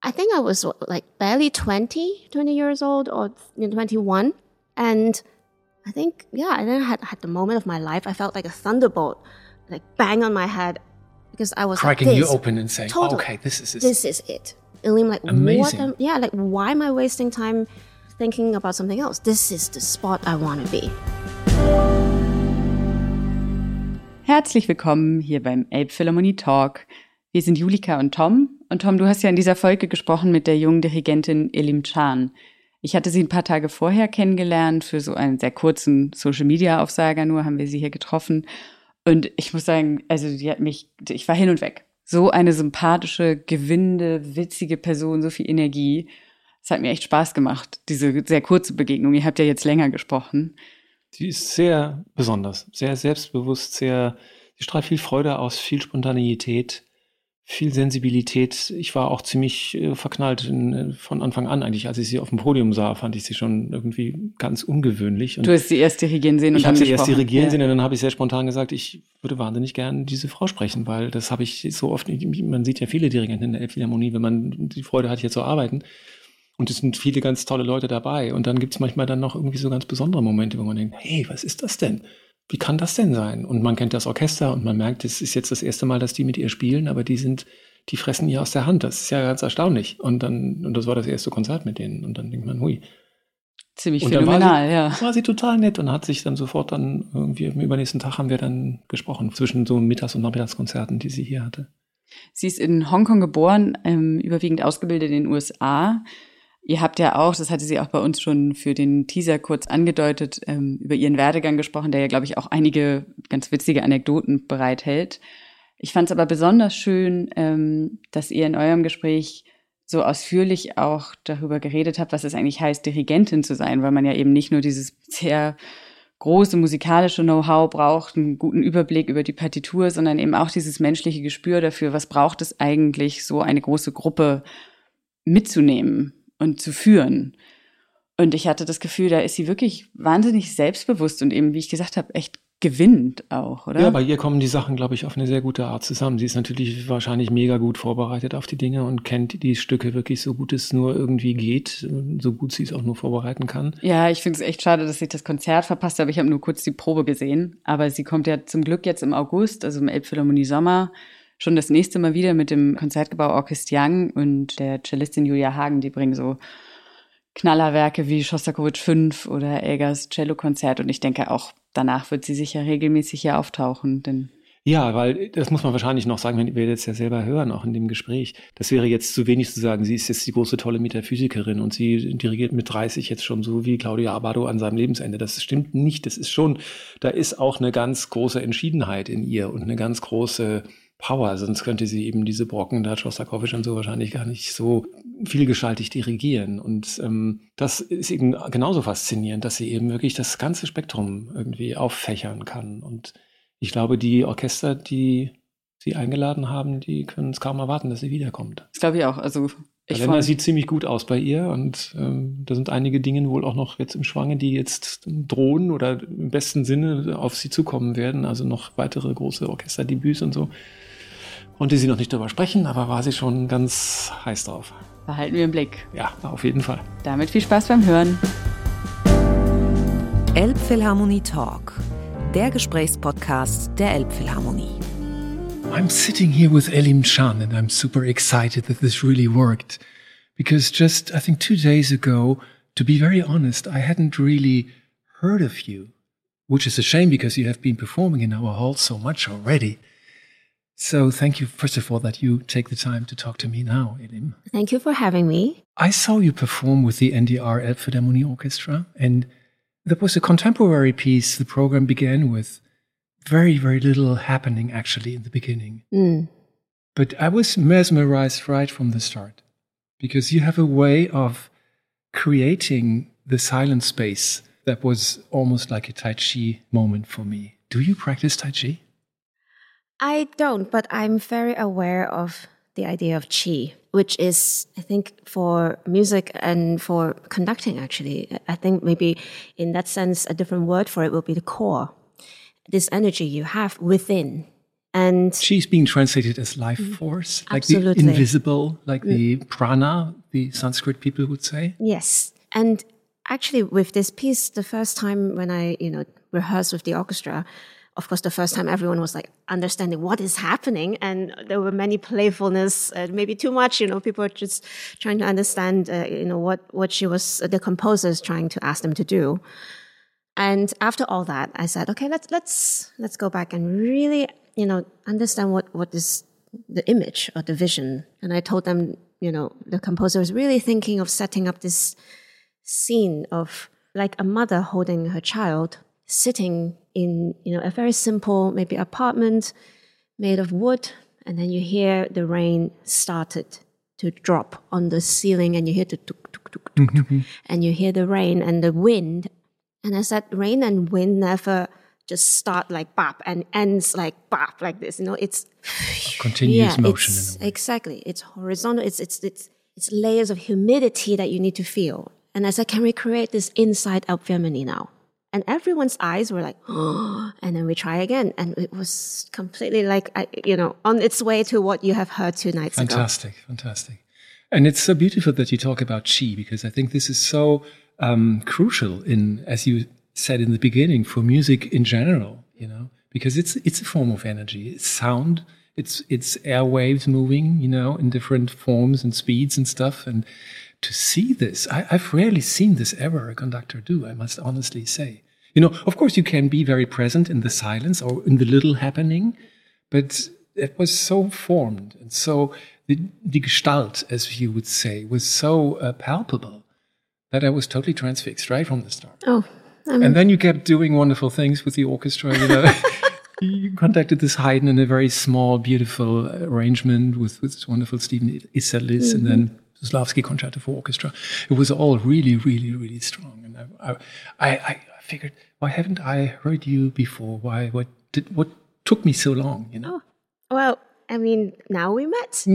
I think I was like barely 20 years old or 21. And I think, and then I had the moment of my life. I felt like a thunderbolt, like bang on my head because I was cracking like you open and saying, totally, okay, this is it. This is it. And I'm like, amazing. Why am I wasting time thinking about something else? This is the spot I want to be. Herzlich willkommen hier beim Elbphilharmonie Talk. Wir sind Julika und Tom. Und Tom, du hast ja in dieser Folge gesprochen mit der jungen Dirigentin Elim Can. Ich hatte sie ein paar Tage vorher kennengelernt, für so einen sehr kurzen Social-Media-Aufsager nur haben wir sie hier getroffen. Und ich muss sagen, also ich war hin und weg. So eine sympathische, gewinnende, witzige Person, so viel Energie. Es hat mir echt Spaß gemacht, diese sehr kurze Begegnung. Ihr habt ja jetzt länger gesprochen. Sie ist sehr besonders, sehr selbstbewusst, sie strahlt viel Freude aus, viel Spontaneität, viel Sensibilität. Ich war auch ziemlich verknallt von Anfang an eigentlich. Als ich sie auf dem Podium sah, fand ich sie schon irgendwie ganz ungewöhnlich. Und du hast sie erst dirigieren sehen und ich dann habe sie erst gesprochen. dirigieren sehen und dann habe ich sehr spontan gesagt, ich würde wahnsinnig gern diese Frau sprechen, weil das habe ich so oft, man sieht ja viele Dirigenten in der Elbphilharmonie, wenn man die Freude hat, hier zu arbeiten. Und es sind viele ganz tolle Leute dabei. Und dann gibt es manchmal dann noch irgendwie so ganz besondere Momente, wo man denkt, hey, was ist das denn? Wie kann das denn sein? Und man kennt das Orchester und man merkt, es ist jetzt das erste Mal, dass die mit ihr spielen, aber die fressen ihr aus der Hand. Das ist ja ganz erstaunlich. Und das war das erste Konzert mit denen. Und dann denkt man, hui. Ziemlich phänomenal, war sie total nett und hat sich dann sofort dann irgendwie am übernächsten Tag haben wir dann gesprochen, zwischen so Mittags- und Nachmittagskonzerten, die sie hier hatte. Sie ist in Hongkong geboren, überwiegend ausgebildet in den USA. Ihr habt ja auch, das hatte sie auch bei uns schon für den Teaser kurz angedeutet, über ihren Werdegang gesprochen, der ja, glaube ich, auch einige ganz witzige Anekdoten bereithält. Ich fand es aber besonders schön, dass ihr in eurem Gespräch so ausführlich auch darüber geredet habt, was es eigentlich heißt, Dirigentin zu sein, weil man ja eben nicht nur dieses sehr große musikalische Know-how braucht, einen guten Überblick über die Partitur, sondern eben auch dieses menschliche Gespür dafür, was braucht es eigentlich, so eine große Gruppe mitzunehmen und zu führen. Und ich hatte das Gefühl, da ist sie wirklich wahnsinnig selbstbewusst und eben, wie ich gesagt habe, echt gewinnend auch, oder? Ja, bei ihr kommen die Sachen, glaube ich, auf eine sehr gute Art zusammen. Sie ist natürlich wahrscheinlich mega gut vorbereitet auf die Dinge und kennt die Stücke wirklich so gut es nur irgendwie geht, so gut sie es auch nur vorbereiten kann. Ja, ich finde es echt schade, dass ich das Konzert verpasst habe. Ich habe nur kurz die Probe gesehen, aber sie kommt ja zum Glück jetzt im August, also im Elbphilharmonie Sommer, schon das nächste Mal wieder mit dem Konzertgebau Orchest Young und der Cellistin Julia Hagen, die bringen so Knallerwerke wie Schostakowitsch 5 oder Elgars Cellokonzert und ich denke auch, danach wird sie sicher regelmäßig hier auftauchen, denn ja, weil das muss man wahrscheinlich noch sagen, wenn wir jetzt ja selber hören, auch in dem Gespräch. Das wäre jetzt zu wenig zu sagen, sie ist jetzt die große, tolle Metaphysikerin und sie dirigiert mit 30 jetzt schon so wie Claudia Abbado an seinem Lebensende. Das stimmt nicht. Das ist schon, da ist auch eine ganz große Entschiedenheit in ihr und eine ganz große Power. Sonst könnte sie eben diese Brocken, da Schostakowitsch und so wahrscheinlich gar nicht so vielgestaltig dirigieren. Und das ist eben genauso faszinierend, dass sie eben wirklich das ganze Spektrum irgendwie auffächern kann. Und ich glaube, die Orchester, die sie eingeladen haben, die können es kaum erwarten, dass sie wiederkommt. Das glaube ich auch. Also Kalender sieht ziemlich gut aus bei ihr und da sind einige Dinge wohl auch noch jetzt im Schwange, die jetzt drohen oder im besten Sinne auf sie zukommen werden. Also noch weitere große Orchesterdebüts und so. Konnte sie noch nicht darüber sprechen, aber war sie schon ganz heiß drauf. Behalten wir im Blick. Ja, auf jeden Fall. Damit viel Spaß beim Hören. Elbphilharmonie Talk, der Gesprächspodcast der Elbphilharmonie. I'm sitting here with Elim Can and I'm super excited that this really worked. Because just, I think 2 days ago, to be very honest, I hadn't really heard of you. Which is a shame because you have been performing in our hall so much already. So thank you, first of all, that you take the time to talk to me now, Elim. Thank you for having me. I saw you perform with the NDR Elbphilharmonie Orchestra, and that was a contemporary piece the program began with. Very, very little happening, actually, in the beginning. But I was mesmerized right from the start, because you have a way of creating the silent space that was almost like a Tai Chi moment for me. Do you practice Tai Chi? I don't, but I'm very aware of the idea of qi, which is, I think, for music and for conducting, actually. I think maybe in that sense, a different word for it will be the core. This energy you have within And Chi's being translated as life force, like absolutely. the invisible, like the prana, the Sanskrit people would say. Yes. And actually with this piece, the first time when I, rehearsed with the orchestra, of course, the first time everyone was like understanding what is happening. And there were many playfulness, maybe too much, people were just trying to understand, what she was, the composer is trying to ask them to do. And after all that, I said, okay, let's go back and really, understand what is the image or the vision. And I told them, the composer was really thinking of setting up this scene of like a mother holding her child, sitting in, a very simple, maybe apartment made of wood. And then you hear the rain started to drop on the ceiling, and you hear the tuk, tuk, tuk, tuk, tuk, and you hear the rain and the wind. And I said, rain and wind never just start like bop and ends like bop like this. It's continuous motion. In a way. Exactly. It's horizontal. It's layers of humidity that you need to feel. And I said, can we create this inside out Philharmonie now? And everyone's eyes were like, oh, and then we try again. And it was completely like, on its way to what you have heard 2 nights ago. Fantastic. And it's so beautiful that you talk about chi, because I think this is so crucial in, as you said in the beginning, for music in general, because it's a form of energy. It's sound, it's airwaves moving, in different forms and speeds and stuff. And to see this, I've rarely seen this ever a conductor do, I must honestly say. Of course you can be very present in the silence or in the little happening, but it was so formed, and so the Gestalt, as you would say, was so palpable that I was totally transfixed right from the start. Oh, and then you kept doing wonderful things with the orchestra. You conducted this Haydn in a very small, beautiful arrangement with this wonderful Stephen Isserlis, and then Zaslavsky Concerto for Orchestra. It was all really, really, really strong. And I figured, why haven't I heard you before? What took me so long? Oh, well, now we met.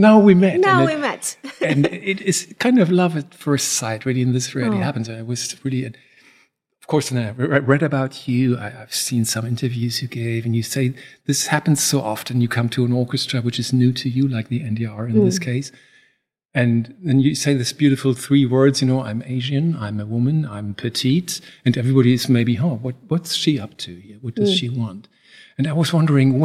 And it is kind of love at first sight, really, and this really happens. I was really, of course, and I read about you. I've seen some interviews you gave, and you say this happens so often. You come to an orchestra which is new to you, like the NDR in this case. And then you say this beautiful 3 words, I'm Asian, I'm a woman, I'm petite, and everybody is maybe, what's she up to here? What does she want? And I was wondering,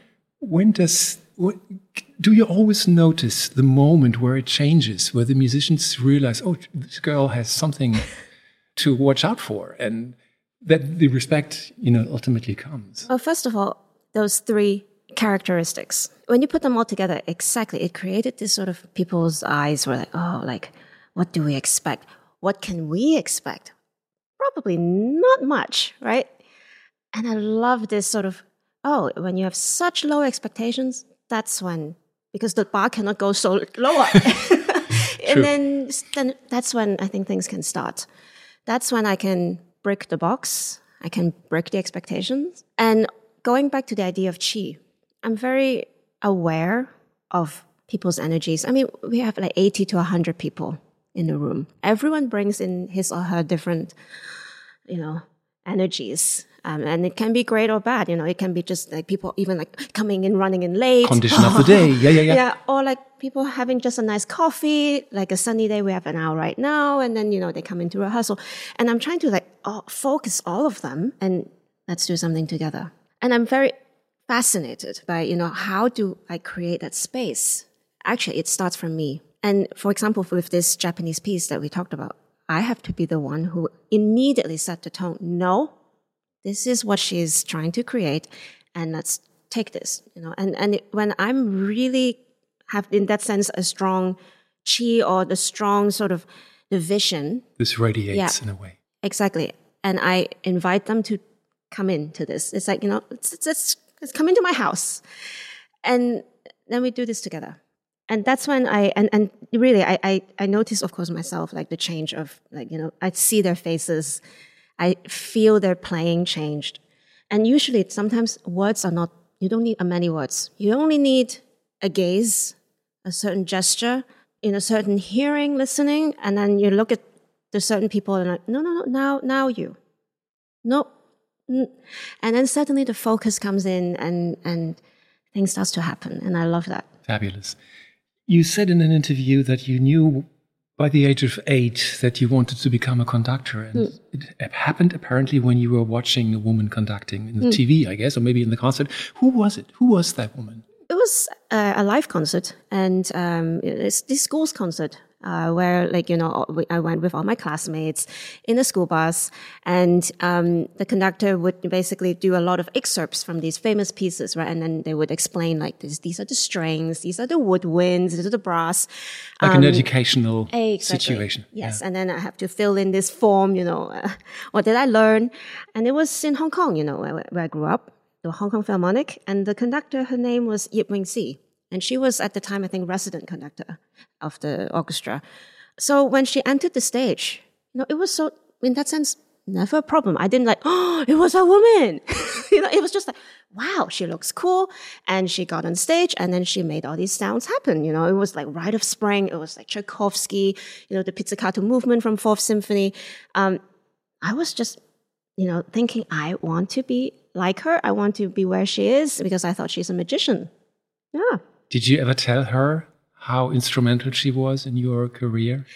do you always notice the moment where it changes, where the musicians realize, oh, this girl has something to watch out for, and that the respect, ultimately comes? Well, first of all, those 3 characteristics, when you put them all together, exactly, it created this sort of people's eyes were like, oh, like, what do we expect? What can we expect? Probably not much, right? And I love this sort of, when you have such low expectations, that's when, because the bar cannot go so lower. And then that's when I think things can start. That's when I can break the box. I can break the expectations. And going back to the idea of chi, I'm very aware of people's energies. We have like 80 to 100 people in the room. Everyone brings in his or her different, energies. And it can be great or bad. It can be just like people even like coming in, running in late. Condition of the day. Yeah. Yeah. Or like people having just a nice coffee, like a sunny day. We have an hour right now. And then, they come into rehearsal. And I'm trying to focus all of them and let's do something together. And I'm very fascinated by, how do I create that space? Actually, it starts from me. And for example, with this Japanese piece that we talked about, I have to be the one who immediately set the tone. No, this is what she's trying to create, and let's take this, when I'm really have, in that sense, a strong chi or the strong sort of the vision. This radiates in a way. Exactly. And I invite them to come into this. It's like, let's come into my house. And then we do this together. And that's when I notice, of course, myself, like the change of, I see their faces. I feel their playing changed. And usually, sometimes words are not, you don't need many words. You only need a gaze, a certain gesture, in a certain hearing, listening, and then you look at the certain people and like, no, now you. No. And then suddenly the focus comes in and things start to happen. And I love that. Fabulous. You said in an interview that you knew by the age of 8 that you wanted to become a conductor. And it happened apparently when you were watching a woman conducting in the TV, I guess, or maybe in the concert. Who was it? Who was that woman? It was a live concert, and it's this school's concert where, like, you know, I went with all my classmates in a school bus, and the conductor would basically do a lot of excerpts from these famous pieces, right? And then they would explain, like, these are the strings, these are the woodwinds, these are the brass. Like an educational situation. Yes, and then I have to fill in this form, you know, what did I learn? And it was in Hong Kong, you know, where I grew up. The Hong Kong Philharmonic, and the conductor, her name was Yip Wing Si, and she was at the time, I think, resident conductor of the orchestra. So when she entered the stage, you know, it was so, in that sense, never a problem. I didn't like, oh, it was a woman. You know, it was just like, wow, she looks cool, and she got on stage, and then she made all these sounds happen. You know, it was like Rite of Spring, it was like Tchaikovsky, you know, the pizzicato movement from Fourth Symphony. I was just, you know, thinking, I want to be like her. I want to be where she is because I thought she's a magician. Yeah. Did you ever tell her how instrumental she was in your career?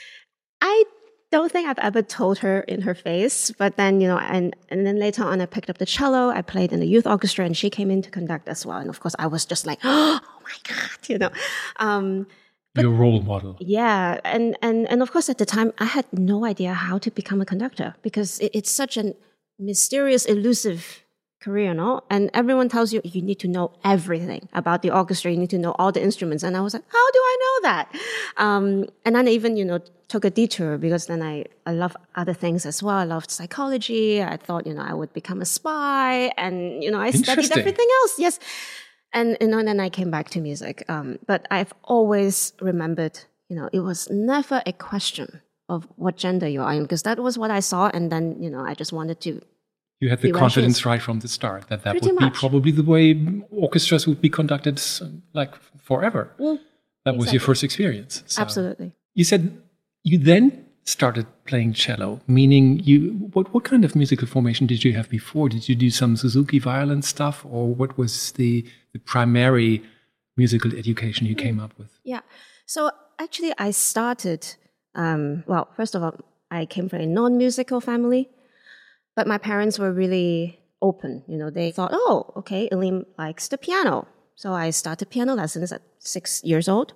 I don't think I've ever told her in her face, but then, you know, and then later on I picked up the cello. I played in the youth orchestra, and she came in to conduct as well. And of course I was just like, oh my God, you know. Your role model. Yeah. And of course at the time I had no idea how to become a conductor because it's such an mysterious, elusive career, no? And everyone tells you, you need to know everything about the orchestra. You need to know all the instruments. And I was like, how do I know that? And then I even, you know, took a detour because then I love other things as well. I loved psychology. I thought, you know, I would become a spy. And, you know, I studied everything else. Yes. And, you know, and then I came back to music. But I've always remembered, you know, it was never a question of what gender you are in because that was what I saw. And then, you know, I just wanted to. You had the confidence right from the start that would be probably the way orchestras would be conducted like forever. That was your first experience. So absolutely. You said you then started playing cello, meaning what kind of musical formation did you have before? Did you do some Suzuki violin stuff, or what was the primary musical education you came up with? Yeah. So actually I started, well, first of all, I came from a non-musical family. But my parents were really open. You know, they thought, oh, okay, Elim likes the piano. So I started piano lessons at 6 years old.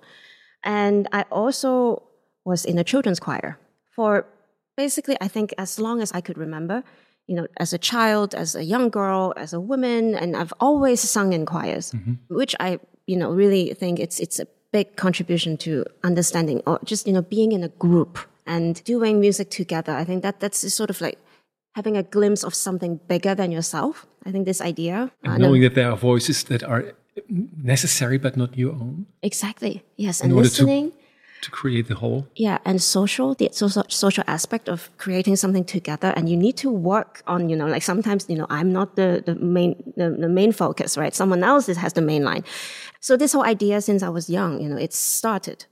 And I also was in a children's choir for basically, I think, as long as I could remember, you know, as a child, as a young girl, as a woman. And I've always sung in choirs, which I, you know, really think it's a big contribution to understanding or just, you know, being in a group and doing music together. I think that's sort of like having a glimpse of something bigger than yourself. I think this idea. And knowing that there are voices that are necessary but not your own. Exactly. Yes. And listening. To create the whole. Yeah. And the social aspect of creating something together. And you need to work on, you know, like sometimes, you know, I'm not the main focus, right? Someone else has the main line. So this whole idea since I was young, you know, it started.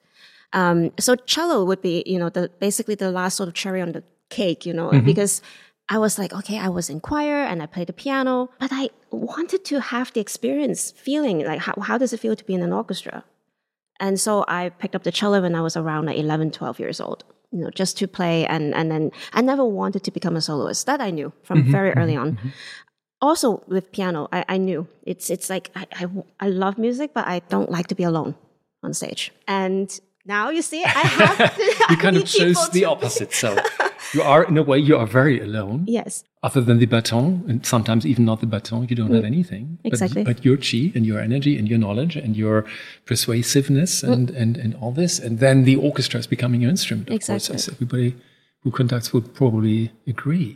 So cello would be, you know, basically the last sort of cherry on the cake, you know, because I was like, okay, I was in choir and I played the piano, but I wanted to have the experience feeling like how does it feel to be in an orchestra? And so I picked up the cello when I was around like 11, 12 years old, you know, just to play. And then I never wanted to become a soloist. That I knew from very early on. Also with piano, I knew it's like I love music, but I don't like to be alone on stage. And now you see, I have to. You kind of chose the opposite. So you are, in a way, you are very alone. Yes. Other than the baton, and sometimes even not the baton, you don't have anything. Exactly. But your chi and your energy and your knowledge and your persuasiveness and all this. And then the orchestra is becoming your instrument, of course, as everybody who conducts would probably agree.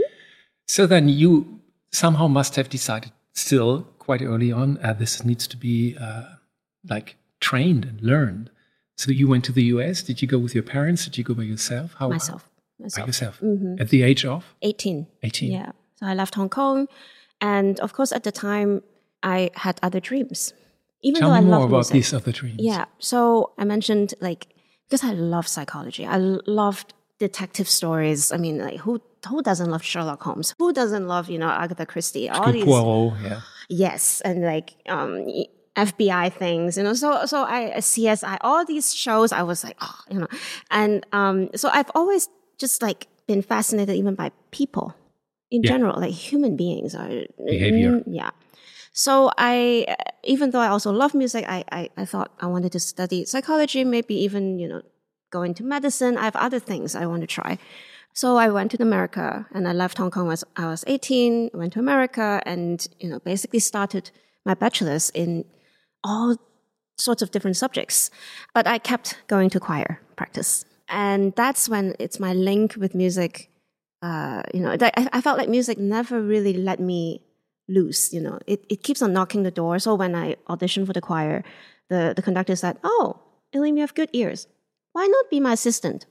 So then you somehow must have decided still quite early on, this needs to be like trained and learned. So you went to the US. Did you go with your parents? Did you go by yourself? Myself. By yourself? At the age of? 18. 18. Yeah. So I left Hong Kong. And of course, at the time, I had other dreams. Even Tell though me I more love about music. these other dreams. Yeah. So I mentioned, like, because I love psychology. I loved detective stories. I mean, like, who doesn't love Sherlock Holmes? Who doesn't love, you know, Agatha Christie? All these. Poirot, yeah. Yes. And like, FBI things, so I CSI, all these shows, I was like, and so I've always just like been fascinated even by people in general, like human beings are behavior. So even though I also love music, I thought I wanted to study psychology, maybe even, go into medicine. I have other things I want to try. So I went to America, and I left Hong Kong when I was 18, went to America, and, basically started my bachelor's in all sorts of different subjects. But I kept going to choir practice. And that's when it's my link with music. I felt like music never really let me loose. It keeps on knocking the door. So when I auditioned for the choir, the conductor said, "Oh, Elaine, you have good ears. Why not be my assistant?"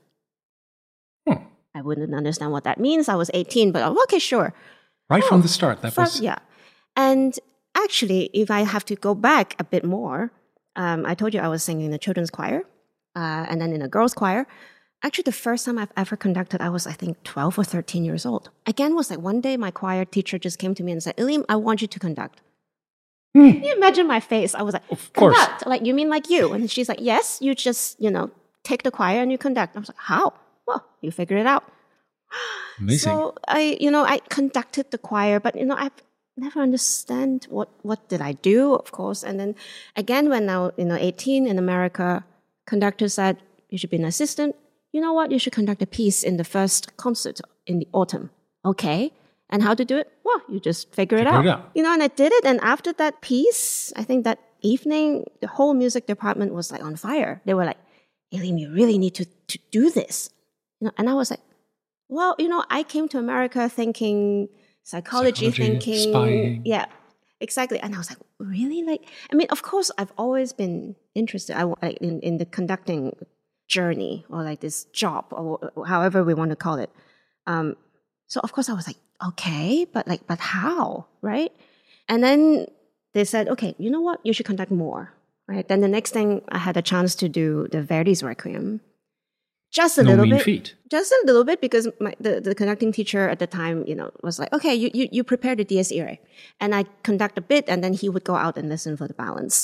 I wouldn't understand what that means. I was 18, but okay, sure. Right from the start, that was... Yeah. And actually, if I have to go back a bit more, I told you I was singing in the children's choir, and then in a girls' choir. Actually, the first time I've ever conducted, I was, I think, 12 or 13 years old. Again, was like one day my choir teacher just came to me and said, "Elaine, I want you to conduct." Can you imagine my face? I was like, "Of course. Conduct? Like, you mean like you?" And she's like, "Yes, you just, take the choir and you conduct." I was like, "How?" "Well, you figure it out." Amazing. So I conducted the choir, but I've never understand what did I do, of course. And then again, when now 18 in America, conductor said, "You should be an assistant. You know what? You should conduct a piece in the first concert in the autumn." Okay. And how to do it? Well, you just figure it out. And I did it. And after that piece, I think that evening, the whole music department was like on fire. They were like, "Elaine, you really need to do this." And I was like, well, I came to America thinking psychology thinking. Spying. Yeah, exactly. And I was like, really? Of course, I've always been interested in the conducting journey, or like this job, or however we want to call it. So of course I was like, okay, but how, right? And then they said, okay, you know what? You should conduct more, right? Then the next thing, I had a chance to do the Verdi's Requiem. Just a little bit, because the conducting teacher at the time, was like, okay, you prepare the Dies Irae, and I conduct a bit, and then he would go out and listen for the balance.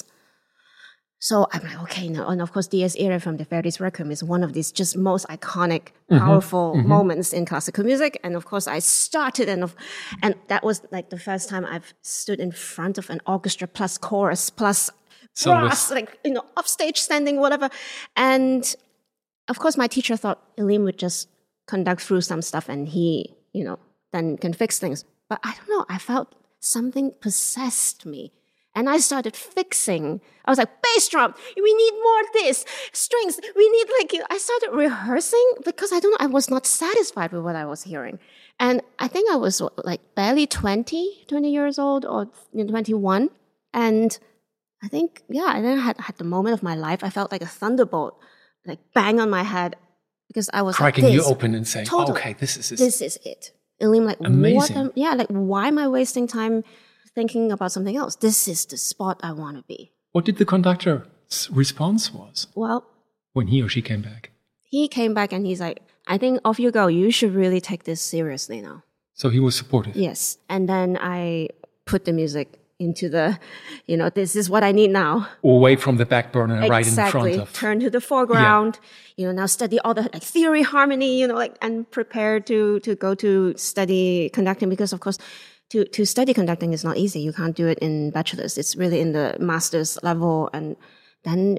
So I'm like, okay, no, and of course, Dies Irae from the Verdi's Requiem is one of these just most iconic, powerful moments in classical music, and of course, I started, and that was like the first time I've stood in front of an orchestra plus chorus plus brass, upstage standing, whatever, and of course, my teacher thought Elaine would just conduct through some stuff and he, then can fix things. But I don't know, I felt something possessed me. And I started fixing. I was like, bass drum, we need more of this. Strings, we need I started rehearsing because I was not satisfied with what I was hearing. And I think I was barely 20 years old, or 21. And I think, and then I had the moment of my life. I felt like a thunderbolt bang on my head, because I was cracking you open and saying, totally, okay, this is it. This is it. Elaine, amazing. Why am I wasting time thinking about something else? This is the spot I want to be. What did the conductor's response was? Well, when he or she came back? He came back and he's like, I think off you go. You should really take this seriously now. So he was supportive. Yes. And then I put the music into the, this is what I need now. Away from the back burner, right in front of. Turn to the foreground. Yeah. Now study all the theory, harmony, and prepare to go to study conducting, because of course, to study conducting is not easy. You can't do it in bachelor's. It's really in the master's level. And then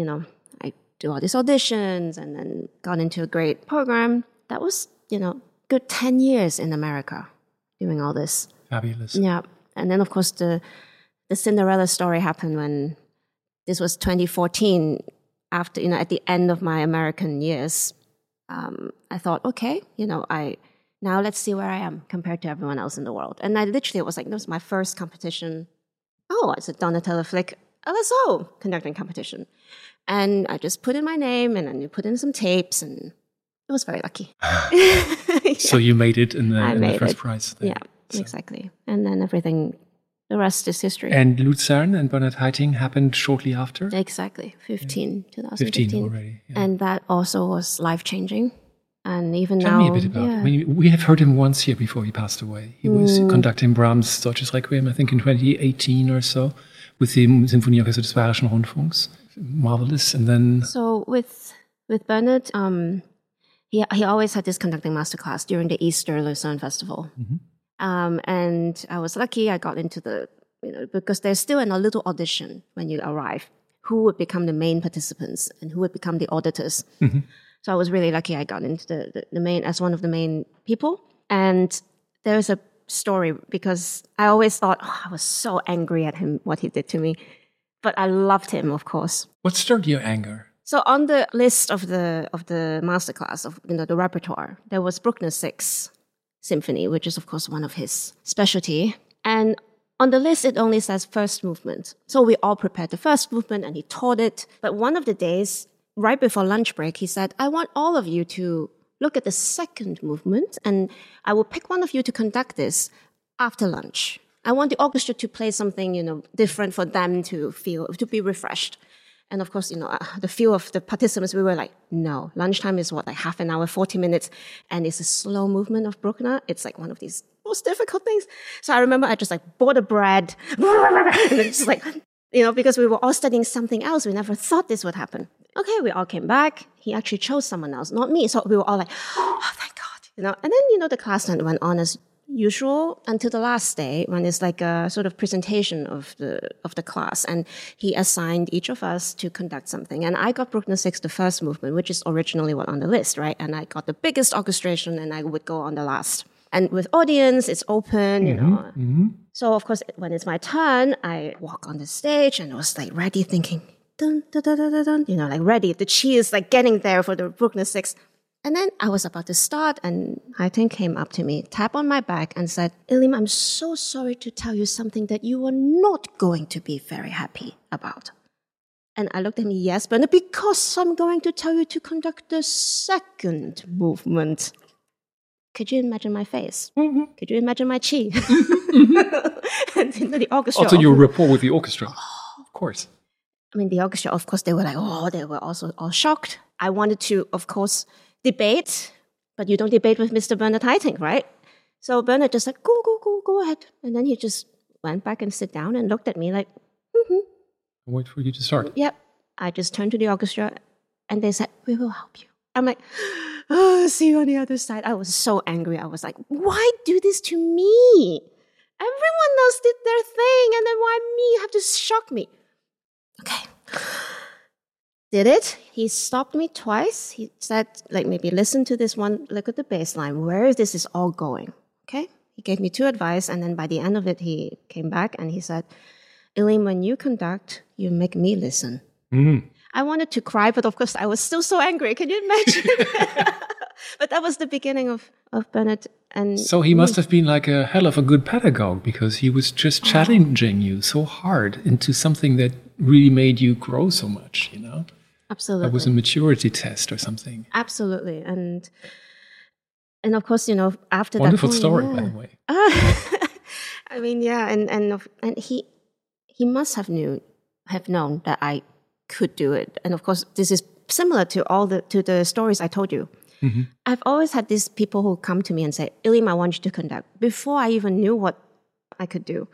I do all these auditions and then got into a great program. That was, good 10 years in America doing all this. Fabulous. Yeah. And then, of course, the Cinderella story happened when this was 2014, after, at the end of my American years. I thought, okay, now let's see where I am compared to everyone else in the world. And I literally, it was like, this was my first competition. Oh, it's a Donatella Flick LSO conducting competition. And I just put in my name, and then you put in some tapes, and it was very lucky. Yeah. So you made it in the first prize. Then. Yeah. So. Exactly. And then the rest is history. And Luzern and Bernard Haitink happened shortly after? Exactly. 2015. 15 already. Yeah. And that also was life-changing. And even Tell now... me a bit about it. We have heard him once here before he passed away. He was conducting Brahms' Deutsches Requiem, I think in 2018 or so, with the Symphonieorchester des Bayerischen Rundfunks. Marvelous. And then... So with Bernard, he always had this conducting masterclass during the Easter Lucerne Festival. And I was lucky I got into the, because there's still a little audition when you arrive. Who would become the main participants and who would become the auditors. So I was really lucky I got into the main, as one of the main people. And there's a story because I always thought, I was so angry at him, what he did to me. But I loved him, of course. What stirred your anger? So on the list of the masterclass of the repertoire, there was Bruckner 6 Symphony, which is of course one of his specialty. And on the list, it only says first movement. So we all prepared the first movement and he taught it. But one of the days, right before lunch break, he said, I want all of you to look at the second movement and I will pick one of you to conduct this after lunch. I want the orchestra to play something, different for them to be refreshed. And of course, the feel of the participants, we were like, no, lunchtime is like half an hour, 40 minutes. And it's a slow movement of Bruckner. It's like one of these most difficult things. So I remember I just bought the bread. And it's because we were all studying something else. We never thought this would happen. Okay, we all came back. He actually chose someone else, not me. So we were all like, oh, thank God. And then, the class went on as usual until the last day when it's like a sort of presentation of the class, and he assigned each of us to conduct something. And I got Bruckner 6, the first movement, which is originally on the list, right? And I got the biggest orchestration, and I would go on the last. And with audience, it's open, So of course, when it's my turn, I walk on the stage and I was ready, thinking, dun, dun, dun, dun, dun, ready. The cheers getting there for the Bruckner 6. And then I was about to start, and Haiteng came up to me, tapped on my back, and said, Elim, I'm so sorry to tell you something that you are not going to be very happy about. And I looked at him, yes, Bernard, because I'm going to tell you to conduct the second movement. Could you imagine my face? Could you imagine my chi? And the orchestra. Also, your rapport with the orchestra, of course. I mean, the orchestra, of course, they were they were also all shocked. I wanted to, of course, debate, but you don't debate with Mr. Bernard Haiteng, right? So Bernard just said, go ahead. And then he just went back and sit down and looked at me like, Wait for you to start. Yep. I just turned to the orchestra and they said, we will help you. I'm like, see you on the other side. I was so angry. I was like, why do this to me? Everyone else did their thing, and then why me? You have to shock me. Okay. Did it. He stopped me twice. He said, maybe listen to this one, look at the bass line, where this is all going. Okay? He gave me 2 advice, and then by the end of it, he came back and he said, Elim, when you conduct, you make me listen. I wanted to cry, but of course I was still so angry. Can you imagine? But that was the beginning of Bernard. And so he must have been like a hell of a good pedagogue, because he was just challenging you so hard into something that really made you grow so much, Absolutely. That was a maturity test or something. Absolutely. And of course, after Wonderful that... story, by the way. I mean, yeah. And he must have known that I could do it. And of course, this is similar to the stories I told you. I've always had these people who come to me and say, Elim, I want you to conduct, before I even knew what I could do.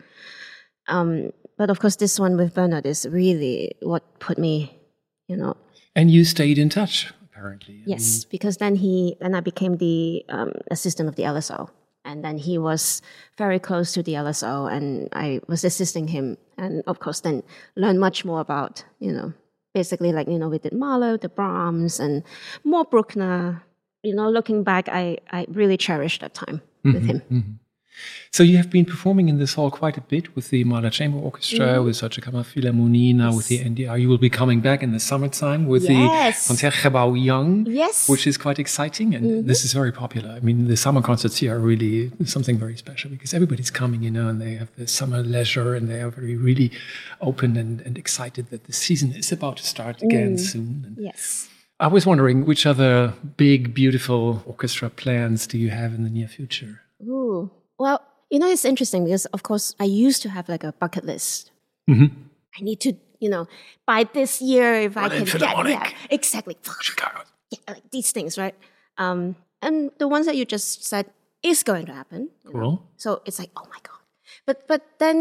But of course, this one with Bernard is really what put me, And you stayed in touch, apparently. Yes, because then I became the assistant of the LSO. And then he was very close to the LSO, and I was assisting him. And of course, then learned much more about, basically we did Mahler, the Brahms, and more Bruckner. Looking back, I really cherished that time with him. So you have been performing in this hall quite a bit with the Mahler Chamber Orchestra, with Deutsche Kammerphilharmonie, now with the NDR. You will be coming back in the summertime with the Concertgebouw Young, which is quite exciting. And this is very popular. I mean, the summer concerts here are really something very special, because everybody's coming, and they have the summer leisure, and they are really open and excited that the season is about to start again soon. And yes. I was wondering, which other big, beautiful orchestra plans do you have in the near future? Ooh. Well, it's interesting because, of course, I used to have a bucket list. I need to, by this year, if I can get, exactly. Chicago. Yeah, these things, right? And the ones that you just said is going to happen. Cool. So it's like, oh my God. But then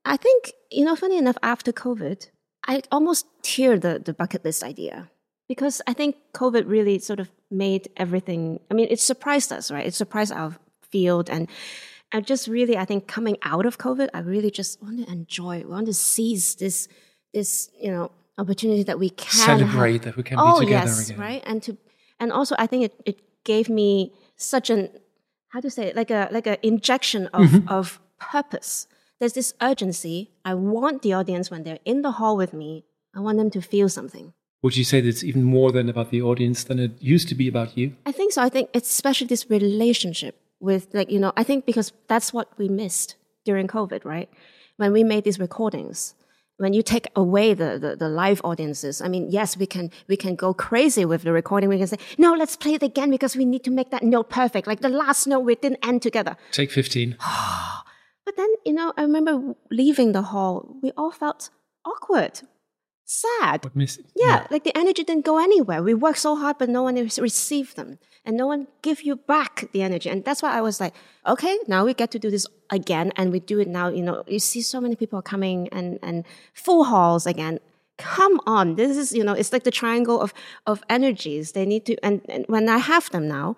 I think, funny enough, after COVID, I almost teared the bucket list idea because I think COVID really sort of made everything, it surprised us, right? It surprised our field. And I just really, I think coming out of COVID, I really just want to enjoy, want to seize this opportunity that we can celebrate, that we can be together again. Right? And also I think it gave me such an, how to say it, like a injection of purpose. There's this urgency. I want the audience, when they're in the hall with me, I want them to feel something. Would you say that it's even more than about the audience than it used to be about you? I think so. I think it's especially this relationship with, I think because that's what we missed during COVID, right? When we made these recordings, when you take away the live audiences, yes, we can go crazy with the recording. We can say, no, let's play it again because we need to make that note perfect. Like the last note, we didn't end together. Take 15. But then, I remember leaving the hall, we all felt awkward, sad. Yeah, like the energy didn't go anywhere. We worked so hard, but no one received them. And no one give you back the energy. And that's why I was like, okay, now we get to do this again. And we do it now. You see so many people coming and full halls again. Come on. This is, it's like the triangle of energies. They need to, and when I have them now,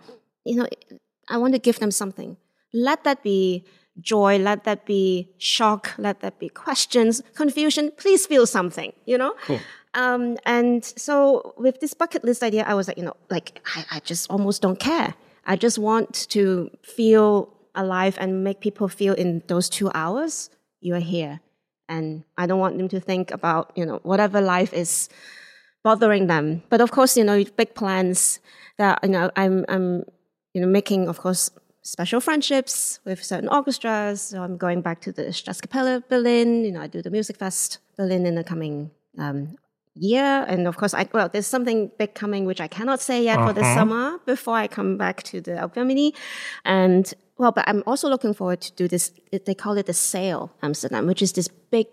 I want to give them something. Let that be joy, let that be shock, let that be questions, confusion. Please feel something, Cool. And so with this bucket list idea, I was like, I just almost don't care. I just want to feel alive and make people feel in those 2 hours, you are here. And I don't want them to think about, whatever life is bothering them. But of course, big plans that, I'm making, of course, special friendships with certain orchestras. So I'm going back to the Staatskapelle Berlin. I do the Music Fest Berlin in the coming year. And of course, there's something big coming, which I cannot say yet for this summer before I come back to the Elbphilharmonie. And but I'm also looking forward to do this. They call it the Sail Amsterdam, which is this big,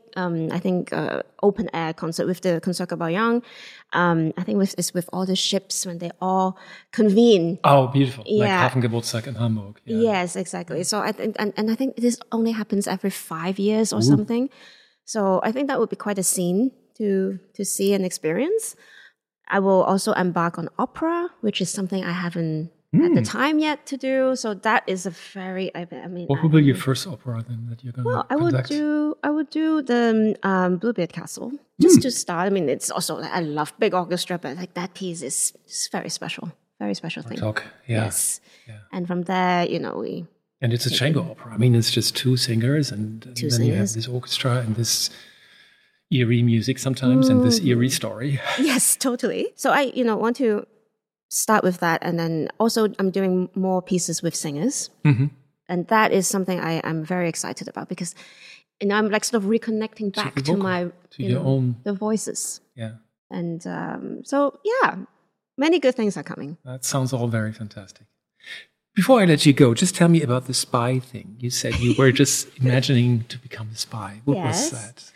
open air concert with the Concertgebouw Young. I think it's with all the ships when they all convene. Oh, beautiful! Yeah. Like Hafengeburtstag in Hamburg. Yeah. Yes, exactly. So I think, and I think this only happens every 5 years or something. So I think that would be quite a scene to see and experience. I will also embark on opera, which is something I haven't had the time yet to do. So that is a very, What will be your first opera then that you're going to conduct? I would do the Bluebeard Castle just to start. It's also I love big orchestra, but like that piece is very special thing. Yes. Yeah. And from there, we. And it's a chamber opera. It's just two singers, and then you have this orchestra and this eerie music sometimes, and this eerie story. Yes, totally. So I, want to start with that, and then also I'm doing more pieces with singers, and that is something I'm very excited about because, I'm like sort of reconnecting back to my your own the voices. Yeah, and many good things are coming. That sounds all very fantastic. Before I let you go, just tell me about the spy thing. You said you were just imagining to become a spy. What was that?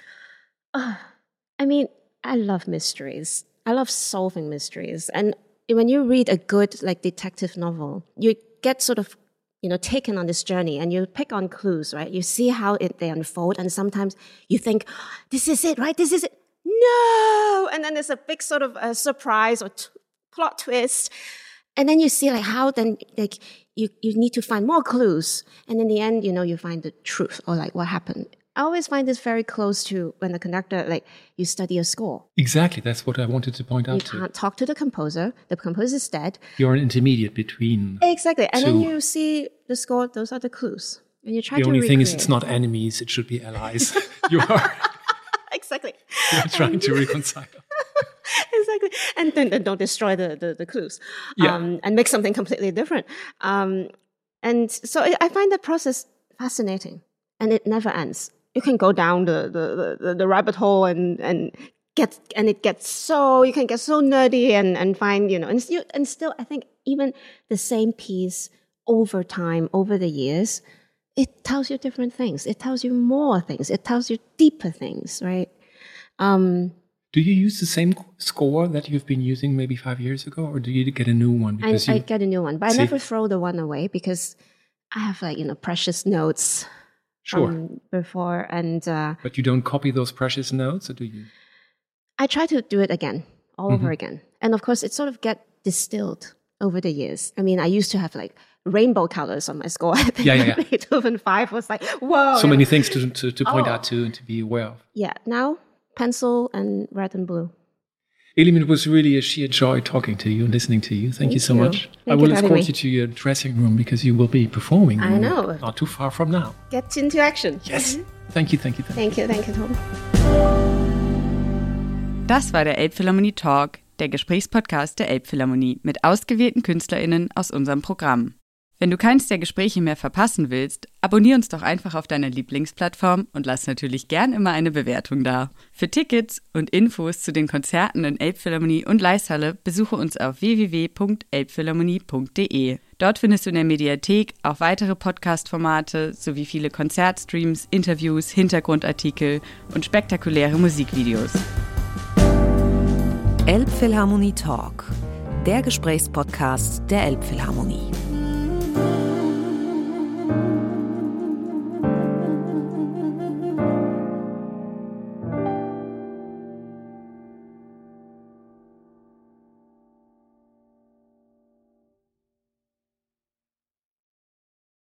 I love mysteries. I love solving mysteries. And when you read a good detective novel, you get sort of, taken on this journey and you pick on clues, right? You see how they unfold. And sometimes you think, this is it, right? This is it. No! And then there's a big sort of surprise or plot twist. And then you see how then you need to find more clues. And in the end, you find the truth or what happened. I always find this very close to when the conductor, you study a score. Exactly. That's what I wanted to point out. You can't talk to the composer. The composer's dead. You're an intermediate between. Exactly. And then you see the score. Those are the clues. And you try to The only recreate. thing is it's not enemies. It should be allies. You are. Exactly. You're trying to reconcile. Exactly. And then don't destroy the clues. Yeah. And make something completely different. And so I find that process fascinating. And it never ends. You can go down the rabbit hole and it gets so, you can get so nerdy and find, and still I think even the same piece over time, over the years, it tells you different things. It tells you more things. It tells you deeper things, right? Do you use the same score that you've been using maybe 5 years ago, or do you get a new one? I get a new one, but I never throw the one away because I have precious notes before. And but you don't copy those precious notes, or do you? I try to do it again, all over again. And of course, it sort of get distilled over the years. I mean, I used to have like rainbow colors on my score. I think Beethoven 5 was like, whoa. So many things to point out to and to be aware of. Yeah, now pencil and red and blue. Elim, it was really a sheer joy talking to you and listening to you. Thank you so much. I will escort you to your dressing room because you will be performing. I know. Not too far from now. Get into action. Yes. Thank you, Tom. Das war der Elbphilharmonie Talk, der Gesprächspodcast der Elbphilharmonie mit ausgewählten KünstlerInnen aus unserem Programm. Wenn du keins der Gespräche mehr verpassen willst, abonnier uns doch einfach auf deiner Lieblingsplattform und lass natürlich gern immer eine Bewertung da. Für Tickets und Infos zu den Konzerten in Elbphilharmonie und Laeiszhalle besuche uns auf www.elbphilharmonie.de. Dort findest du in der Mediathek auch weitere Podcast-Formate sowie viele Konzertstreams, Interviews, Hintergrundartikel und spektakuläre Musikvideos. Elbphilharmonie Talk, der Gesprächspodcast der Elbphilharmonie.